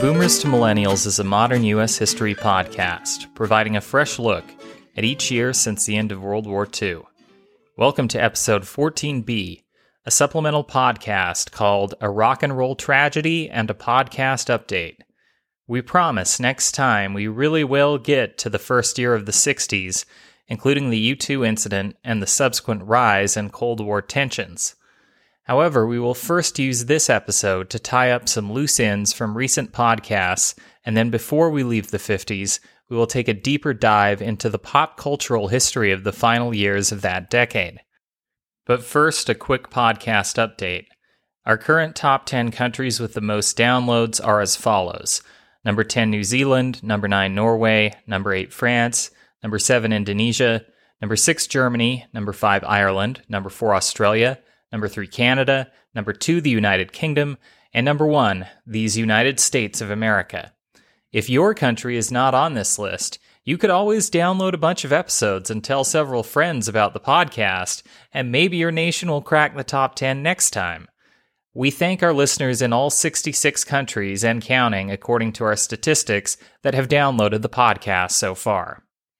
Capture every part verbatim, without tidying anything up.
Boomers to Millennials is a modern U S history podcast, providing a fresh look at each year since the end of World War Two. Welcome to episode fourteen B, a supplemental podcast called A Rock and Roll Tragedy and a Podcast Update. We promise next time we really will get to the first year of the sixties, including the U two incident and the subsequent rise in Cold War tensions. However, we will first use this episode to tie up some loose ends from recent podcasts, and then before we leave the fifties, we will take a deeper dive into the pop cultural history of the final years of that decade. But first, a quick podcast update. Our current top ten countries with the most downloads are as follows. Number ten, New Zealand. Number nine, Norway. Number eight, France. Number seven, Indonesia. Number six, Germany. Number five, Ireland. Number four, Australia. Number three, Canada. Number two, the United Kingdom. And number one, these United States of America. If your country is not on this list, you could always download a bunch of episodes and tell several friends about the podcast, and maybe your nation will crack the top ten next time. We thank our listeners in all sixty-six countries and counting, according to our statistics, that have downloaded the podcast so far.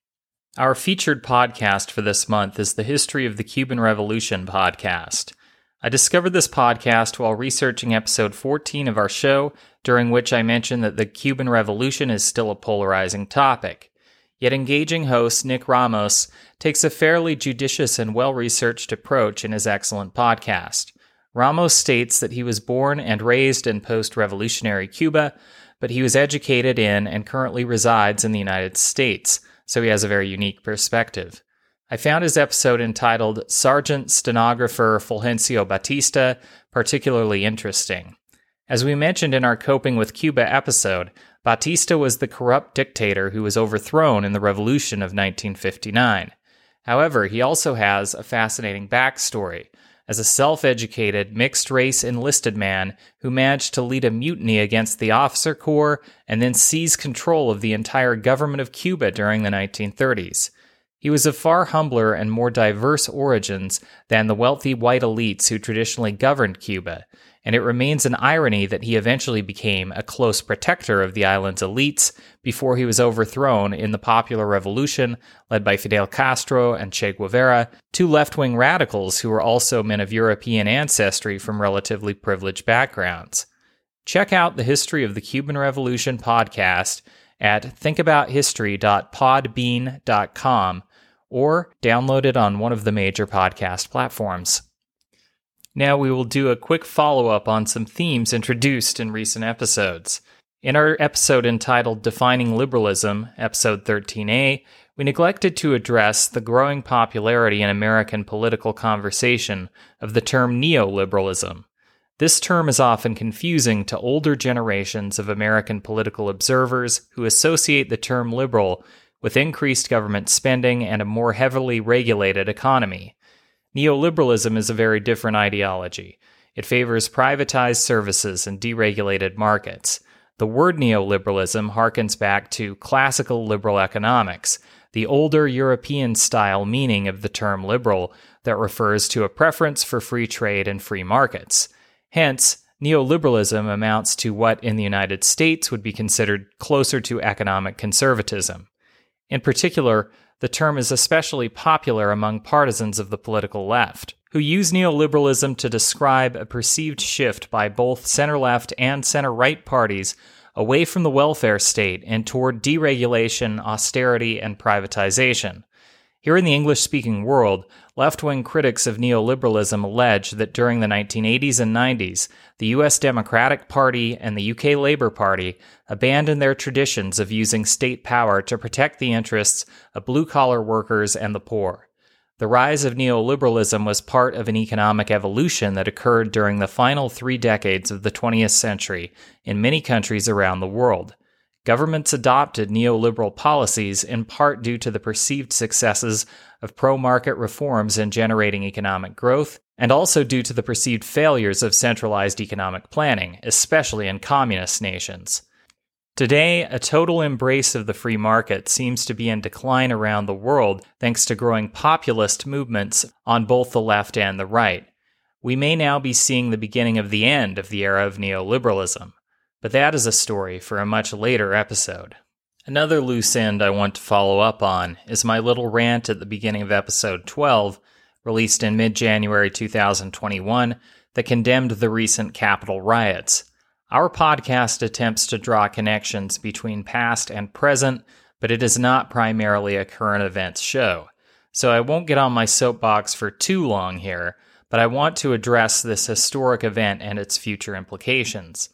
Our featured podcast for this month is the History of the Cuban Revolution podcast. I discovered this podcast while researching episode fourteen of our show, during which I mentioned that the Cuban Revolution is still a polarizing topic. Yet engaging host Nick Ramos takes a fairly judicious and well-researched approach in his excellent podcast. Ramos states that he was born and raised in post-revolutionary Cuba, but he was educated in and currently resides in the United States, so he has a very unique perspective. I found his episode entitled Sergeant Stenographer Fulgencio Batista particularly interesting. As we mentioned in our Coping with Cuba episode, Batista was the corrupt dictator who was overthrown in the revolution of nineteen fifty-nine. However, he also has a fascinating backstory as a self-educated, mixed-race enlisted man who managed to lead a mutiny against the officer corps and then seize control of the entire government of Cuba during the nineteen thirties. He was of far humbler and more diverse origins than the wealthy white elites who traditionally governed Cuba, and it remains an irony that he eventually became a close protector of the island's elites before he was overthrown in the popular revolution led by Fidel Castro and Che Guevara, two left-wing radicals who were also men of European ancestry from relatively privileged backgrounds. Check out the History of the Cuban Revolution podcast at think about history dot podbean dot com or download it on one of the major podcast platforms. Now we will do a quick follow-up on some themes introduced in recent episodes. In our episode entitled Defining Liberalism, episode thirteen A, we neglected to address the growing popularity in American political conversation of the term neoliberalism. This term is often confusing to older generations of American political observers who associate the term liberal with increased government spending and a more heavily regulated economy. Neoliberalism is a very different ideology. It favors privatized services and deregulated markets. The word neoliberalism harkens back to classical liberal economics, the older European-style meaning of the term liberal that refers to a preference for free trade and free markets. Hence, neoliberalism amounts to what in the United States would be considered closer to economic conservatism. In particular, the term is especially popular among partisans of the political left, who use neoliberalism to describe a perceived shift by both center-left and center-right parties away from the welfare state and toward deregulation, austerity, and privatization. Here in the English-speaking world, left-wing critics of neoliberalism allege that during the nineteen eighties and nineties, the U S Democratic Party and the U K Labour Party abandoned their traditions of using state power to protect the interests of blue-collar workers and the poor. The rise of neoliberalism was part of an economic evolution that occurred during the final three decades of the twentieth century in many countries around the world. Governments adopted neoliberal policies in part due to the perceived successes of pro-market reforms in generating economic growth, and also due to the perceived failures of centralized economic planning, especially in communist nations. Today, a total embrace of the free market seems to be in decline around the world thanks to growing populist movements on both the left and the right. We may now be seeing the beginning of the end of the era of neoliberalism. But that is a story for a much later episode. Another loose end I want to follow up on is my little rant at the beginning of episode twelve, released in mid-January two thousand twenty-one, that condemned the recent Capitol riots. Our podcast attempts to draw connections between past and present, but it is not primarily a current events show. So I won't get on my soapbox for too long here, but I want to address this historic event and its future implications.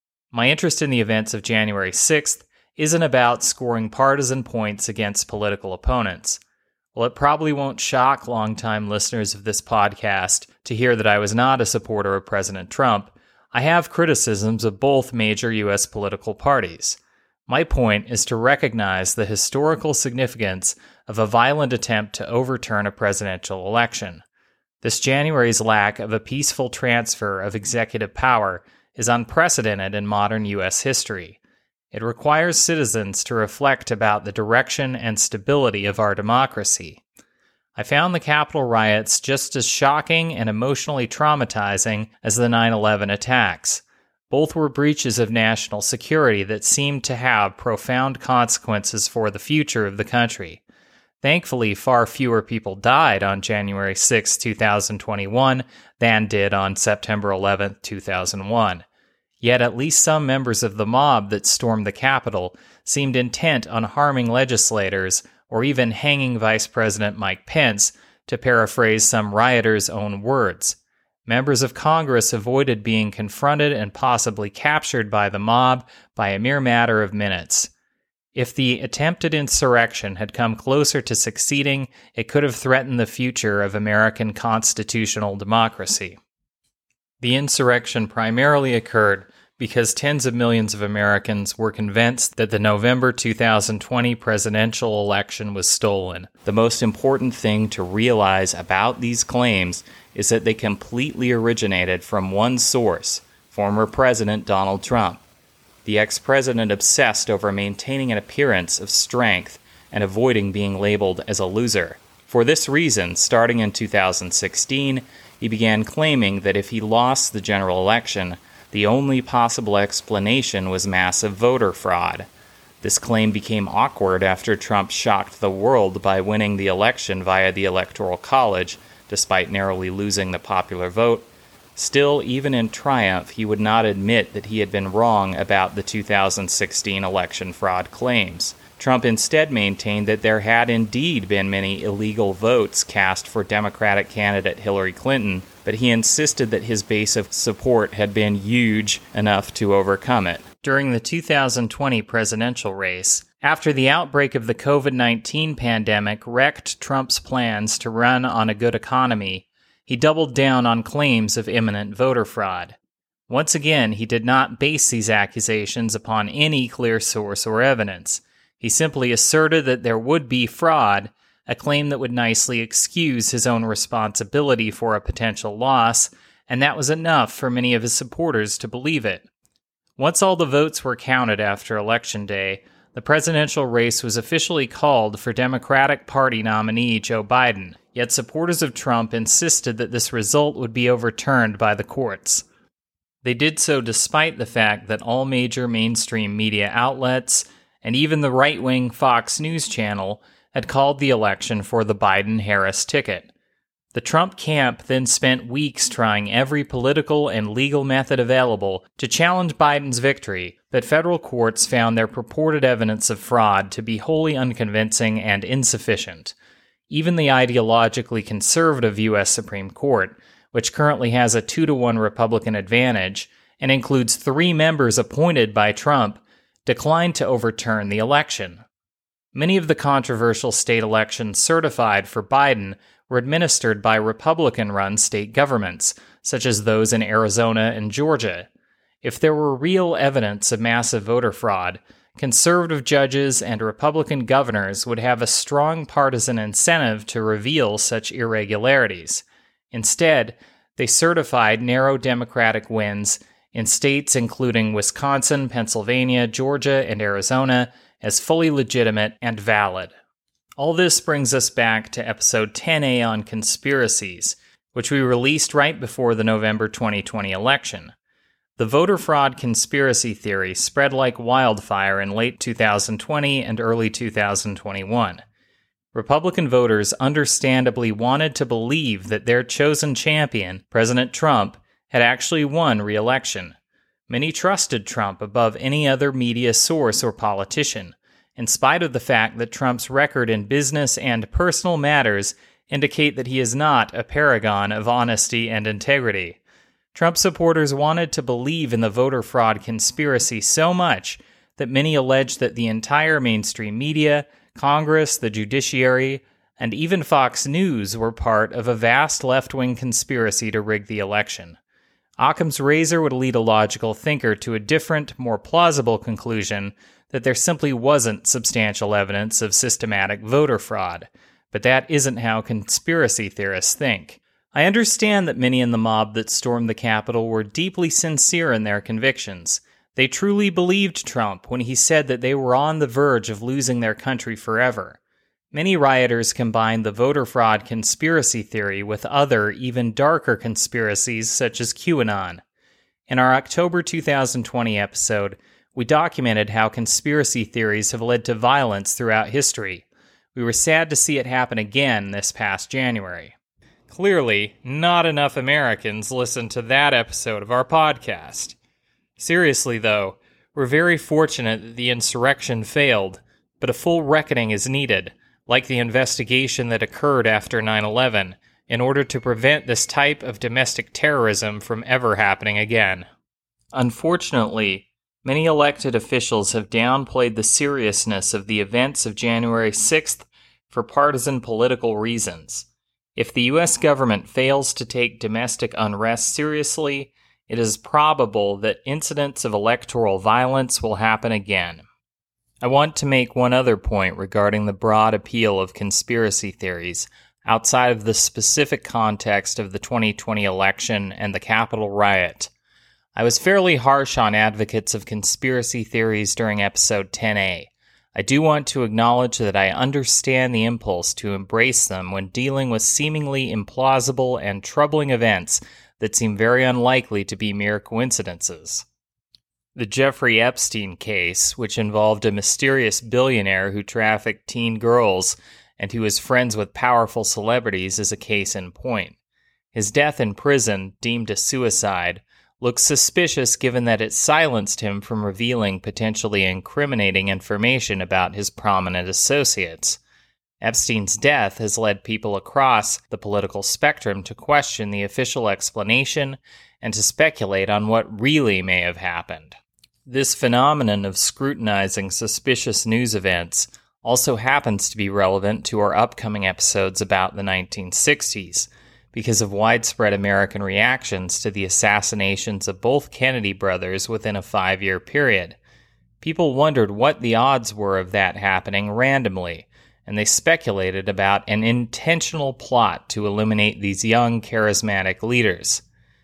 My interest in the events of January sixth isn't about scoring partisan points against political opponents. Well, it probably won't shock longtime listeners of this podcast to hear that I was not a supporter of President Trump. I have criticisms of both major U S political parties. My point is to recognize the historical significance of a violent attempt to overturn a presidential election. This January's lack of a peaceful transfer of executive power is unprecedented in modern U S history. It requires citizens to reflect about the direction and stability of our democracy. I found the Capitol riots just as shocking and emotionally traumatizing as the nine eleven attacks. Both were breaches of national security that seemed to have profound consequences for the future of the country. Thankfully, far fewer people died on January sixth, two thousand twenty-one than did on September eleventh, two thousand one. Yet at least some members of the mob that stormed the Capitol seemed intent on harming legislators or even hanging Vice President Mike Pence, to paraphrase some rioters' own words. Members of Congress avoided being confronted and possibly captured by the mob by a mere matter of minutes. If the attempted insurrection had come closer to succeeding, it could have threatened the future of American constitutional democracy. The insurrection primarily occurred because tens of millions of Americans were convinced that the November two thousand twenty presidential election was stolen. The most important thing to realize about these claims is that they completely originated from one source, former President Donald Trump. The ex-president obsessed over maintaining an appearance of strength and avoiding being labeled as a loser. For this reason, starting in two thousand sixteen, he began claiming that if he lost the general election, the only possible explanation was massive voter fraud. This claim became awkward after Trump shocked the world by winning the election via the Electoral College, despite narrowly losing the popular vote. Still, even in triumph, he would not admit that he had been wrong about the two thousand sixteen election fraud claims. Trump instead maintained that there had indeed been many illegal votes cast for Democratic candidate Hillary Clinton, but he insisted that his base of support had been huge enough to overcome it. During the two thousand twenty presidential race, after the outbreak of the covid nineteen pandemic wrecked Trump's plans to run on a good economy, he doubled down on claims of imminent voter fraud. Once again, he did not base these accusations upon any clear source or evidence. He simply asserted that there would be fraud, a claim that would nicely excuse his own responsibility for a potential loss, and that was enough for many of his supporters to believe it. Once all the votes were counted after Election Day, the presidential race was officially called for Democratic Party nominee Joe Biden, yet supporters of Trump insisted that this result would be overturned by the courts. They did so despite the fact that all major mainstream media outlets, and even the right-wing Fox News channel, had called the election for the Biden-Harris ticket. The Trump camp then spent weeks trying every political and legal method available to challenge Biden's victory, but federal courts found their purported evidence of fraud to be wholly unconvincing and insufficient. Even the ideologically conservative U S Supreme Court, which currently has a two to one Republican advantage and includes three members appointed by Trump, declined to overturn the election. Many of the controversial state elections certified for Biden were administered by Republican-run state governments, such as those in Arizona and Georgia. If there were real evidence of massive voter fraud, conservative judges and Republican governors would have a strong partisan incentive to reveal such irregularities. Instead, they certified narrow Democratic wins in states including Wisconsin, Pennsylvania, Georgia, and Arizona as fully legitimate and valid. All this brings us back to episode ten A on conspiracies, which we released right before the November twenty twenty election. The voter fraud conspiracy theory spread like wildfire in late two thousand twenty and early two thousand twenty-one. Republican voters understandably wanted to believe that their chosen champion, President Trump, had actually won re-election. Many trusted Trump above any other media source or politician, in spite of the fact that Trump's record in business and personal matters indicate that he is not a paragon of honesty and integrity. Trump supporters wanted to believe in the voter fraud conspiracy so much that many alleged that the entire mainstream media, Congress, the judiciary, and even Fox News were part of a vast left-wing conspiracy to rig the election. Occam's razor would lead a logical thinker to a different, more plausible conclusion that there simply wasn't substantial evidence of systematic voter fraud. But that isn't how conspiracy theorists think. I understand that many in the mob that stormed the Capitol were deeply sincere in their convictions. They truly believed Trump when he said that they were on the verge of losing their country forever. Many rioters combined the voter fraud conspiracy theory with other, even darker conspiracies such as QAnon. In our October two thousand twenty episode, we documented how conspiracy theories have led to violence throughout history. We were sad to see it happen again this past January. Clearly, not enough Americans listened to that episode of our podcast. Seriously, though, we're very fortunate that the insurrection failed, but a full reckoning is needed, like the investigation that occurred after nine eleven, in order to prevent this type of domestic terrorism from ever happening again. Unfortunately, many elected officials have downplayed the seriousness of the events of January sixth for partisan political reasons. If the U S government fails to take domestic unrest seriously, it is probable that incidents of electoral violence will happen again. I want to make one other point regarding the broad appeal of conspiracy theories outside of the specific context of the twenty twenty election and the Capitol riot. I was fairly harsh on advocates of conspiracy theories during episode ten A. I do want to acknowledge that I understand the impulse to embrace them when dealing with seemingly implausible and troubling events that seem very unlikely to be mere coincidences. The Jeffrey Epstein case, which involved a mysterious billionaire who trafficked teen girls and who was friends with powerful celebrities, is a case in point. His death in prison, deemed a suicide, looks suspicious given that it silenced him from revealing potentially incriminating information about his prominent associates. Epstein's death has led people across the political spectrum to question the official explanation and to speculate on what really may have happened. This phenomenon of scrutinizing suspicious news events also happens to be relevant to our upcoming episodes about the nineteen sixties, because of widespread American reactions to the assassinations of both Kennedy brothers within a five-year period. People wondered what the odds were of that happening randomly, and they speculated about an intentional plot to eliminate these young, charismatic leaders.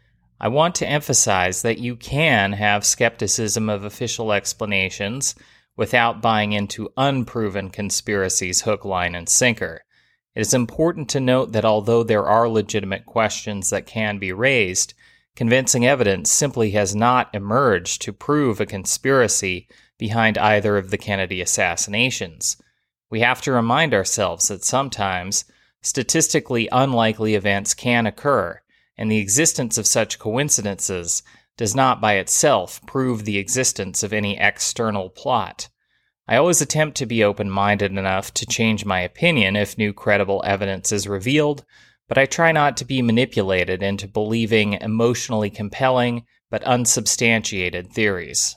I want to emphasize that you can have skepticism of official explanations without buying into unproven conspiracies hook, line, and sinker. It is important to note that although there are legitimate questions that can be raised, convincing evidence simply has not emerged to prove a conspiracy behind either of the Kennedy assassinations. We have to remind ourselves that sometimes statistically unlikely events can occur, and the existence of such coincidences does not by itself prove the existence of any external plot. I always attempt to be open-minded enough to change my opinion if new credible evidence is revealed, but I try not to be manipulated into believing emotionally compelling but unsubstantiated theories.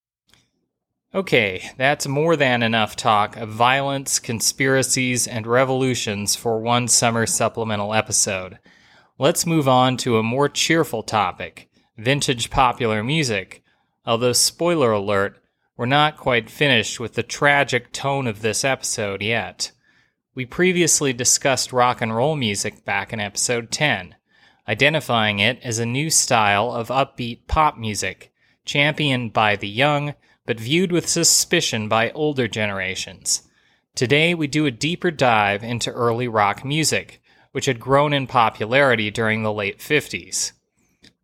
Okay, that's more than enough talk of violence, conspiracies, and revolutions for one summer supplemental episode. Let's move on to a more cheerful topic, vintage popular music, although spoiler alert, we're not quite finished with the tragic tone of this episode yet. We previously discussed rock and roll music back in episode ten, identifying it as a new style of upbeat pop music, championed by the young, but viewed with suspicion by older generations. Today we do a deeper dive into early rock music, which had grown in popularity during the late fifties.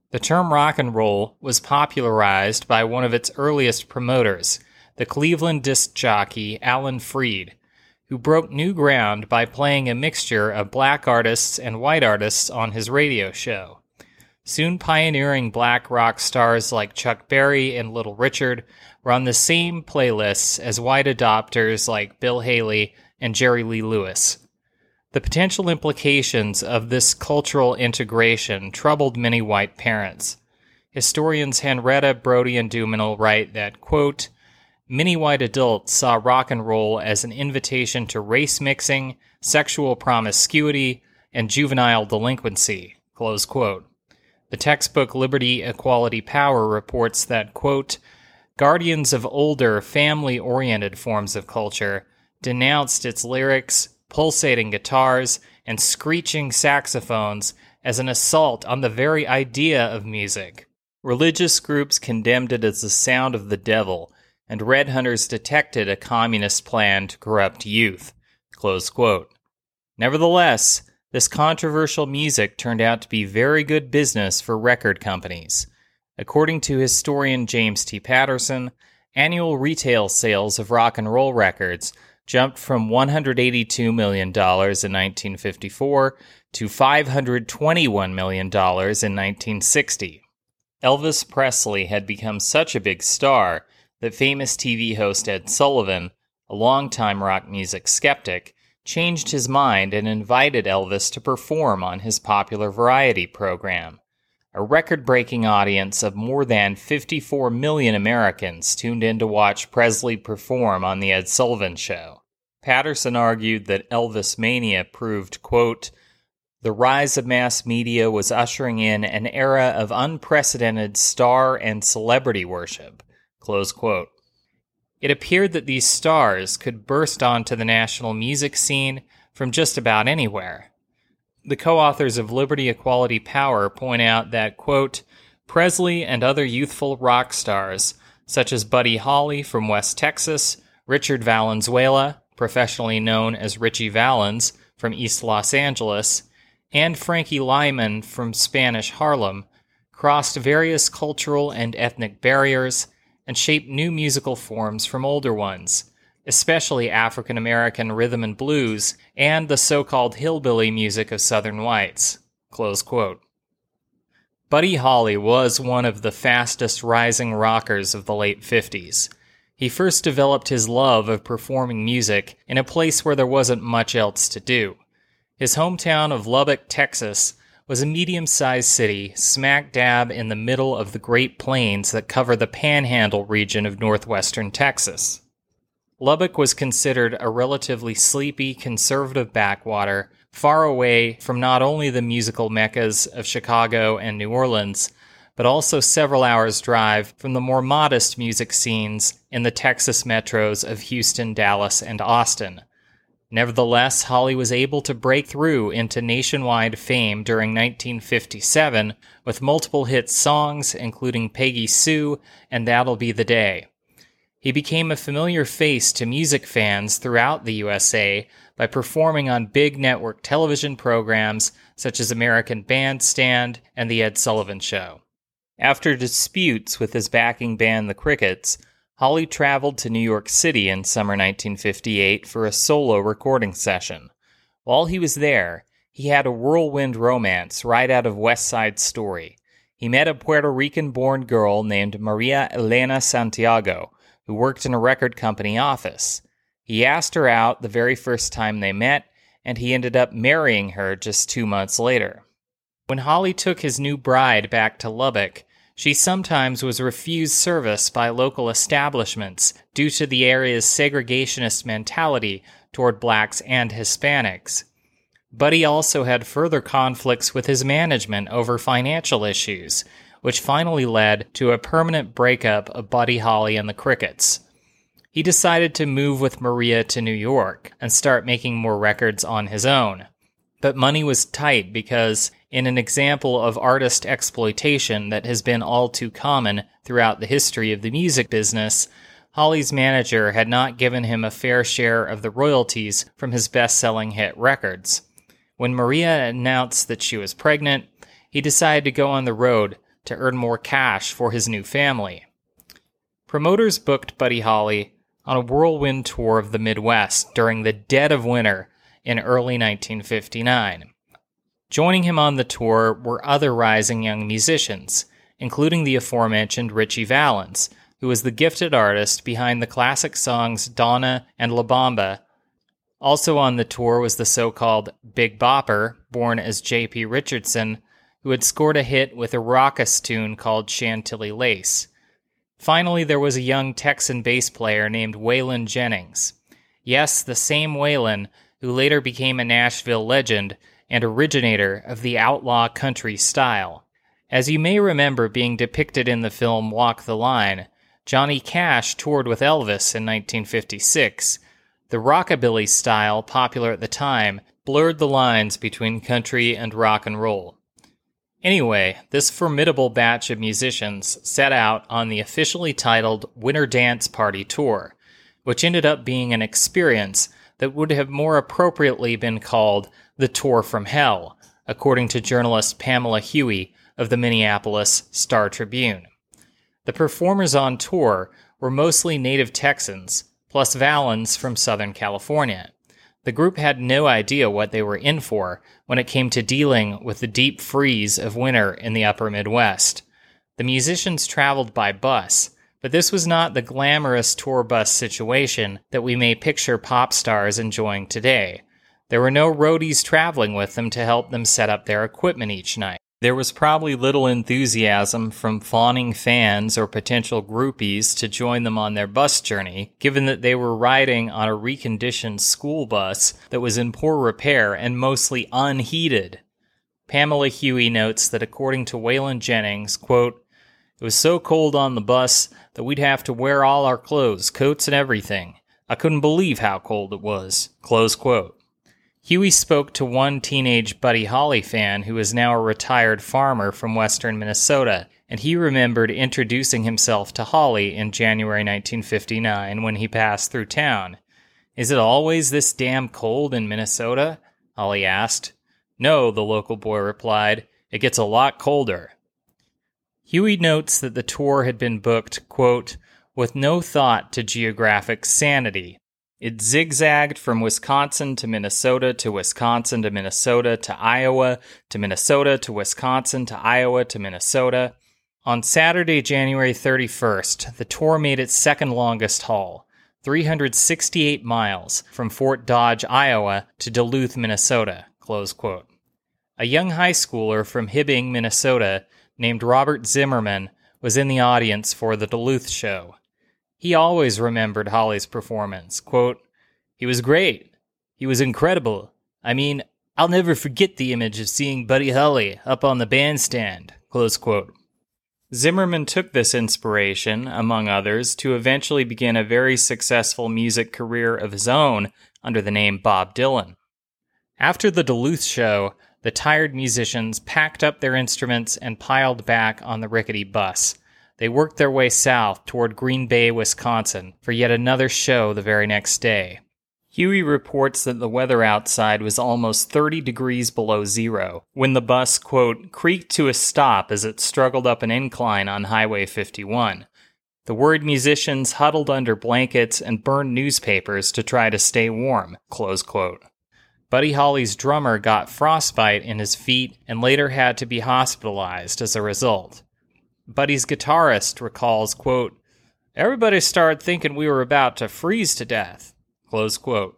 The term rock and roll was popularized by one of its earliest promoters, the Cleveland disc jockey Alan Freed, who broke new ground by playing a mixture of black artists and white artists on his radio show. Soon pioneering black rock stars like Chuck Berry and Little Richard were on the same playlists as white adopters like Bill Haley and Jerry Lee Lewis. The potential implications of this cultural integration troubled many white parents. Historians Henrietta Brody and Duminal write that, quote, many white adults saw rock and roll as an invitation to race mixing, sexual promiscuity, and juvenile delinquency, close quote. The textbook Liberty, Equality, Power reports that, quote, guardians of older, family-oriented forms of culture denounced its lyrics, pulsating guitars, and screeching saxophones as an assault on the very idea of music. Religious groups condemned it as the sound of the devil, and red hunters detected a communist plan to corrupt youth. Close quote. Nevertheless, this controversial music turned out to be very good business for record companies. According to historian James T. Patterson, annual retail sales of rock and roll records jumped from one hundred eighty-two million dollars in nineteen fifty-four to five hundred twenty-one million dollars in nineteen sixty. Elvis Presley had become such a big star that famous T V host Ed Sullivan, a longtime rock music skeptic, changed his mind and invited Elvis to perform on his popular variety program. A record-breaking audience of more than fifty-four million Americans tuned in to watch Presley perform on The Ed Sullivan Show. Patterson argued that Elvis mania proved, quote, the rise of mass media was ushering in an era of unprecedented star and celebrity worship, close quote. It appeared that these stars could burst onto the national music scene from just about anywhere. The co-authors of Liberty, Equality, Power point out that, quote, Presley and other youthful rock stars, such as Buddy Holly from West Texas, Richard Valenzuela, professionally known as Richie Valens from East Los Angeles, and Frankie Lyman from Spanish Harlem, crossed various cultural and ethnic barriers and shaped new musical forms from older ones, especially African American rhythm and blues and the so-called hillbilly music of Southern whites, close quote. Buddy Holly was one of the fastest rising rockers of the late fifties. He first developed his love of performing music in a place where there wasn't much else to do. His hometown of Lubbock, Texas, was a medium-sized city smack dab in the middle of the Great Plains that cover the Panhandle region of northwestern Texas. Lubbock was considered a relatively sleepy, conservative backwater, far away from not only the musical meccas of Chicago and New Orleans, but also several hours' drive from the more modest music scenes in the Texas metros of Houston, Dallas, and Austin. Nevertheless, Holly was able to break through into nationwide fame during nineteen fifty-seven with multiple hit songs, including Peggy Sue and That'll Be the Day. He became a familiar face to music fans throughout the U S A by performing on big network television programs such as American Bandstand and The Ed Sullivan Show. After disputes with his backing band The Crickets, Holly traveled to New York City in summer nineteen fifty-eight for a solo recording session. While he was there, he had a whirlwind romance right out of West Side Story. He met a Puerto Rican-born girl named Maria Elena Santiago, who worked in a record company office. He asked her out the very first time they met, and he ended up marrying her just two months later. When Holly took his new bride back to Lubbock, she sometimes was refused service by local establishments due to the area's segregationist mentality toward blacks and Hispanics. Buddy also had further conflicts with his management over financial issues, which finally led to a permanent breakup of Buddy Holly and the Crickets. He decided to move with Maria to New York and start making more records on his own. But money was tight because, in an example of artist exploitation that has been all too common throughout the history of the music business, Holly's manager had not given him a fair share of the royalties from his best-selling hit records. When Maria announced that she was pregnant, he decided to go on the road to earn more cash for his new family. Promoters booked Buddy Holly on a whirlwind tour of the Midwest during the dead of winter in early nineteen fifty-nine. Joining him on the tour were other rising young musicians, including the aforementioned Ritchie Valens, who was the gifted artist behind the classic songs Donna and La Bamba. Also on the tour was the so-called Big Bopper, born as J P Richardson, who had scored a hit with a raucous tune called Chantilly Lace. Finally, there was a young Texan bass player named Waylon Jennings. Yes, the same Waylon who later became a Nashville legend and originator of the outlaw country style. As you may remember being depicted in the film Walk the Line, Johnny Cash toured with Elvis in nineteen fifty-six. The rockabilly style, popular at the time, blurred the lines between country and rock and roll. Anyway, this formidable batch of musicians set out on the officially titled Winter Dance Party Tour, which ended up being an experience that would have more appropriately been called the Tour from Hell, according to journalist Pamela Huey of the Minneapolis Star-Tribune. The performers on tour were mostly native Texans, plus Valens from Southern California. The group had no idea what they were in for when it came to dealing with the deep freeze of winter in the upper Midwest. The musicians traveled by bus, but this was not the glamorous tour bus situation that we may picture pop stars enjoying today. There were no roadies traveling with them to help them set up their equipment each night. There was probably little enthusiasm from fawning fans or potential groupies to join them on their bus journey, given that they were riding on a reconditioned school bus that was in poor repair and mostly unheated. Pamela Huey notes that according to Waylon Jennings, quote, "It was so cold on the bus that we'd have to wear all our clothes, coats and everything. I couldn't believe how cold it was," close quote. Huey spoke to one teenage Buddy Holly fan who is now a retired farmer from western Minnesota, and he remembered introducing himself to Holly in January nineteen fifty-nine when he passed through town. "Is it always this damn cold in Minnesota?" Holly asked. "No," the local boy replied. "It gets a lot colder." Huey notes that the tour had been booked, quote, "with no thought to geographic sanity. It zigzagged from Wisconsin to Minnesota to Wisconsin to Minnesota to Iowa to Minnesota to Wisconsin to Iowa to Minnesota. On Saturday, January thirty-first, the tour made its second longest haul, three hundred sixty-eight miles, from Fort Dodge, Iowa to Duluth, Minnesota," close quote. A young high schooler from Hibbing, Minnesota, named Robert Zimmerman, was in the audience for the Duluth show. He always remembered Holly's performance. Quote, "He was great. He was incredible. I mean, I'll never forget the image of seeing Buddy Holly up on the bandstand," close quote. Zimmerman took this inspiration, among others, to eventually begin a very successful music career of his own under the name Bob Dylan. After the Duluth show, the tired musicians packed up their instruments and piled back on the rickety bus. They worked their way south toward Green Bay, Wisconsin, for yet another show the very next day. Huey reports that the weather outside was almost thirty degrees below zero when the bus, quote, "creaked to a stop as it struggled up an incline on Highway fifty-one. The worried musicians huddled under blankets and burned newspapers to try to stay warm," close quote. Buddy Holly's drummer got frostbite in his feet and later had to be hospitalized as a result. Buddy's guitarist recalls, quote, "Everybody started thinking we were about to freeze to death," close quote.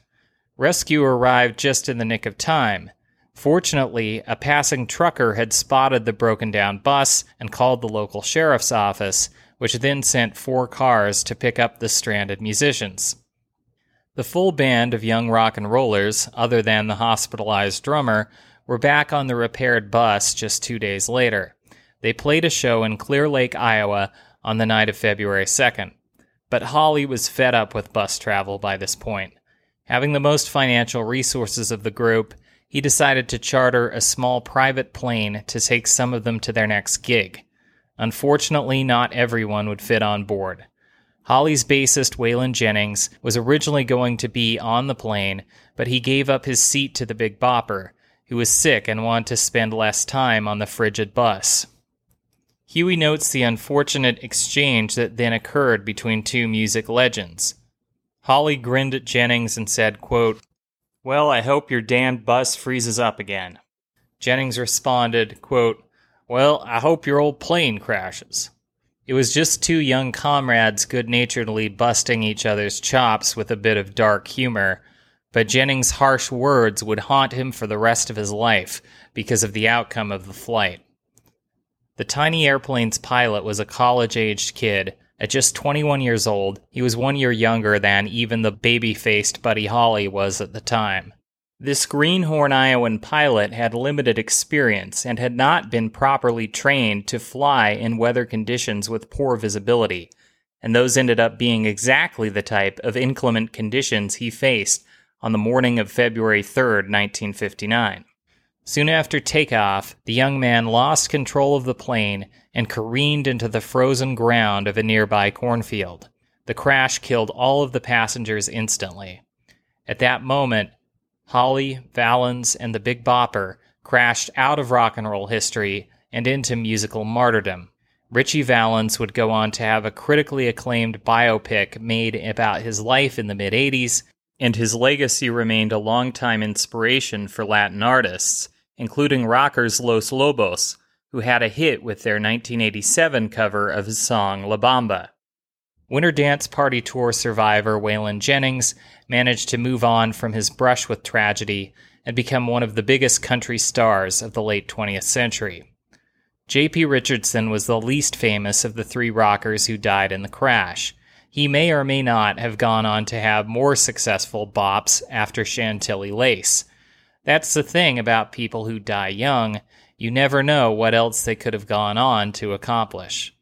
Rescue arrived just in the nick of time. Fortunately, a passing trucker had spotted the broken-down bus and called the local sheriff's office, which then sent four cars to pick up the stranded musicians. The full band of young rock and rollers, other than the hospitalized drummer, were back on the repaired bus just two days later. They played a show in Clear Lake, Iowa, on the night of February second. But Holly was fed up with bus travel by this point. Having the most financial resources of the group, he decided to charter a small private plane to take some of them to their next gig. Unfortunately, not everyone would fit on board. Holly's bassist Waylon Jennings was originally going to be on the plane, but he gave up his seat to the Big Bopper, who was sick and wanted to spend less time on the frigid bus. Huey notes the unfortunate exchange that then occurred between two music legends. Hawley grinned at Jennings and said, quote, "Well, I hope your damned bus freezes up again." Jennings responded, quote, "Well, I hope your old plane crashes." It was just two young comrades good-naturedly busting each other's chops with a bit of dark humor, but Jennings' harsh words would haunt him for the rest of his life because of the outcome of the flight. The tiny airplane's pilot was a college-aged kid. At just twenty-one years old, he was one year younger than even the baby-faced Buddy Holly was at the time. This greenhorn Iowan pilot had limited experience and had not been properly trained to fly in weather conditions with poor visibility, and those ended up being exactly the type of inclement conditions he faced on the morning of February third, nineteen fifty-nine. Soon after takeoff, the young man lost control of the plane and careened into the frozen ground of a nearby cornfield. The crash killed all of the passengers instantly. At that moment, Holly, Valens, and the Big Bopper crashed out of rock and roll history and into musical martyrdom. Ritchie Valens would go on to have a critically acclaimed biopic made about his life in the mid-eighties, and his legacy remained a longtime inspiration for Latin artists, including rockers Los Lobos, who had a hit with their nineteen eighty-seven cover of his song La Bamba. Winter Dance Party Tour survivor Waylon Jennings managed to move on from his brush with tragedy and become one of the biggest country stars of the late twentieth century. J P Richardson was the least famous of the three rockers who died in the crash. He may or may not have gone on to have more successful bops after Chantilly Lace. That's the thing about people who die young. You never know what else they could have gone on to accomplish.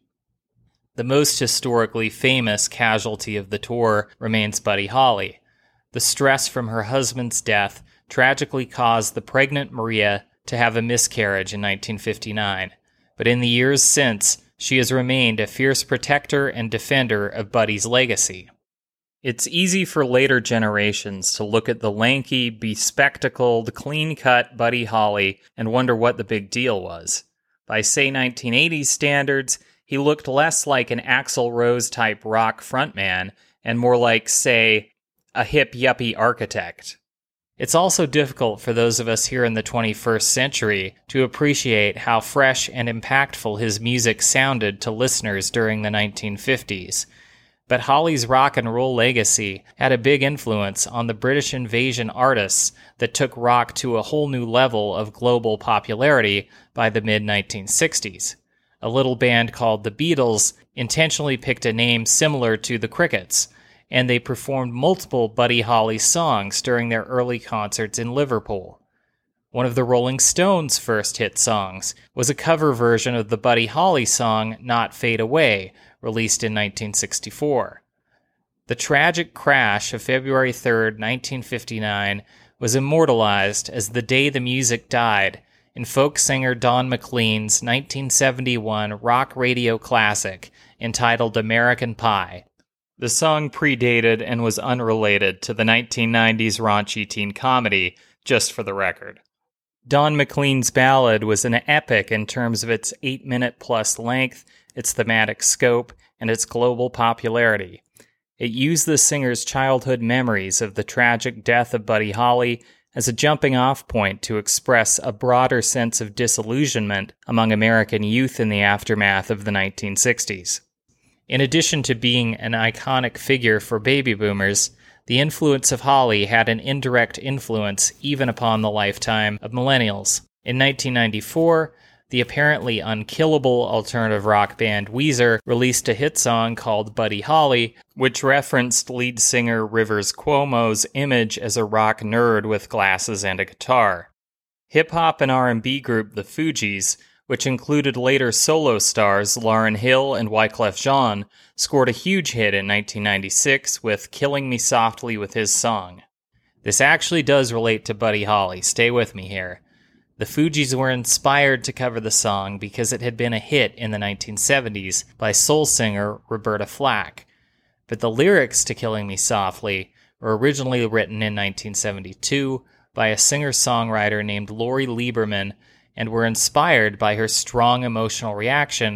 The most historically famous casualty of the tour remains Buddy Holly. The stress from her husband's death tragically caused the pregnant Maria to have a miscarriage in nineteen fifty-nine, but in the years since, she has remained a fierce protector and defender of Buddy's legacy. It's easy for later generations to look at the lanky, bespectacled, clean-cut Buddy Holly and wonder what the big deal was. By, say, nineteen eighties standards, he looked less like an Axl Rose-type rock frontman and more like, say, a hip yuppie architect. It's also difficult for those of us here in the twenty-first century to appreciate how fresh and impactful his music sounded to listeners during the nineteen fifties. But Holly's rock and roll legacy had a big influence on the British invasion artists that took rock to a whole new level of global popularity by the mid nineteen sixties. A little band called the Beatles intentionally picked a name similar to the Crickets, and they performed multiple Buddy Holly songs during their early concerts in Liverpool. One of the Rolling Stones' first hit songs was a cover version of the Buddy Holly song Not Fade Away, released in nineteen sixty-four. The tragic crash of February third, nineteen fifty-nine was immortalized as the day the music died in folk singer Don McLean's nineteen seventy-one rock radio classic entitled American Pie. The song predated and was unrelated to the nineteen nineties raunchy teen comedy, just for the record. Don McLean's ballad was an epic in terms of its eight-minute-plus length, its thematic scope, and its global popularity. It used the singer's childhood memories of the tragic death of Buddy Holly as a jumping-off point to express a broader sense of disillusionment among American youth in the aftermath of the nineteen sixties. In addition to being an iconic figure for baby boomers, the influence of Holly had an indirect influence even upon the lifetime of millennials. In nineteen ninety-four, the apparently unkillable alternative rock band Weezer released a hit song called Buddy Holly, which referenced lead singer Rivers Cuomo's image as a rock nerd with glasses and a guitar. Hip-hop and R and B group The Fugees, which included later solo stars Lauryn Hill and Wyclef Jean, scored a huge hit in nineteen ninety-six with Killing Me Softly with his song. This actually does relate to Buddy Holly, stay with me here. The Fugees were inspired to cover the song because it had been a hit in the nineteen seventies by soul singer Roberta Flack. But the lyrics to Killing Me Softly were originally written in nineteen seventy-two by a singer-songwriter named Lori Lieberman and were inspired by her strong emotional reaction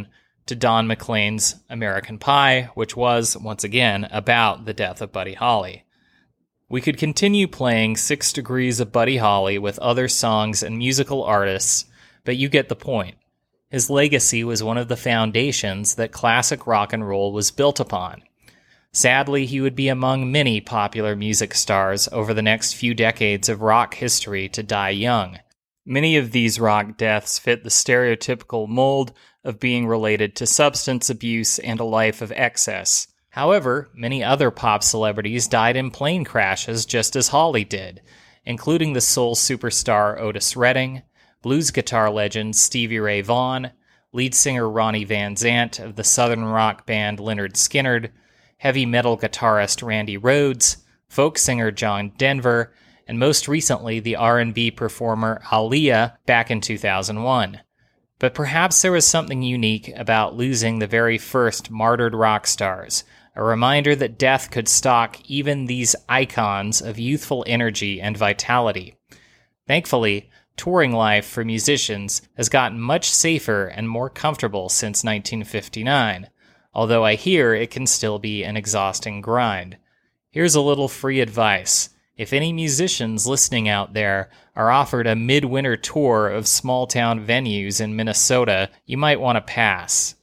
to Don McLean's American Pie, which was, once again, about the death of Buddy Holly. We could continue playing Six Degrees of Buddy Holly with other songs and musical artists, but you get the point. His legacy was one of the foundations that classic rock and roll was built upon. Sadly, he would be among many popular music stars over the next few decades of rock history to die young. Many of these rock deaths fit the stereotypical mold of being related to substance abuse and a life of excess. However, many other pop celebrities died in plane crashes just as Holly did, including the soul superstar Otis Redding, blues guitar legend Stevie Ray Vaughan, lead singer Ronnie Van Zant of the southern rock band Lynyrd Skynyrd, heavy metal guitarist Randy Rhoads, folk singer John Denver, and most recently the R and B performer Aaliyah back in two thousand one. But perhaps there was something unique about losing the very first martyred rock stars, a reminder that death could stalk even these icons of youthful energy and vitality. Thankfully, touring life for musicians has gotten much safer and more comfortable since nineteen fifty-nine, although I hear it can still be an exhausting grind. Here's a little free advice. If any musicians listening out there are offered a midwinter tour of small-town venues in Minnesota, you might want to pass.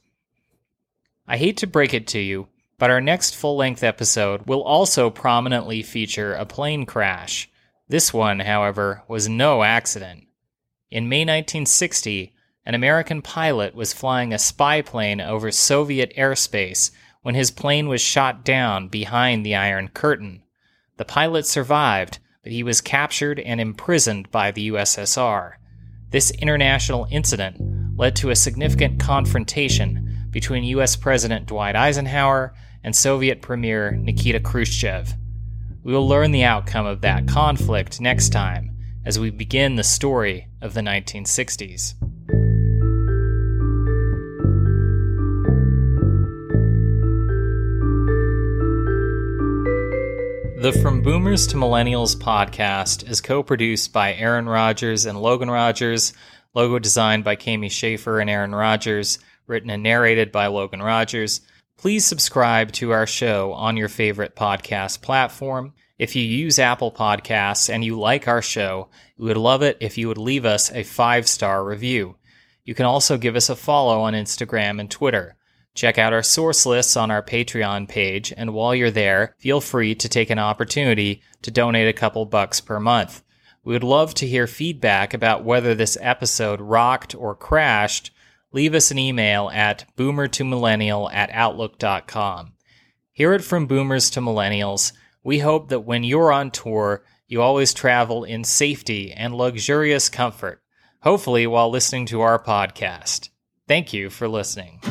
I hate to break it to you, but our next full-length episode will also prominently feature a plane crash. This one, however, was no accident. In May nineteen sixty, an American pilot was flying a spy plane over Soviet airspace when his plane was shot down behind the Iron Curtain. The pilot survived, but he was captured and imprisoned by the U S S R. This international incident led to a significant confrontation between U S President Dwight Eisenhower and Soviet Premier Nikita Khrushchev. We will learn the outcome of that conflict next time as we begin the story of the nineteen sixties. The From Boomers to Millennials podcast is co-produced by Aaron Rodgers and Logan Rodgers, logo designed by Kami Schaefer and Aaron Rodgers, written and narrated by Logan Rodgers. Please subscribe to our show on your favorite podcast platform. If you use Apple Podcasts and you like our show, we would love it if you would leave us a five-star review. You can also give us a follow on Instagram and Twitter. Check out our source lists on our Patreon page, and while you're there, feel free to take an opportunity to donate a couple bucks per month. We would love to hear feedback about whether this episode rocked or crashed. Leave us an email at boomertomillennial at outlook dot com. Here at From Boomers to Millennials, we hope that when you're on tour, you always travel in safety and luxurious comfort, hopefully while listening to our podcast. Thank you for listening.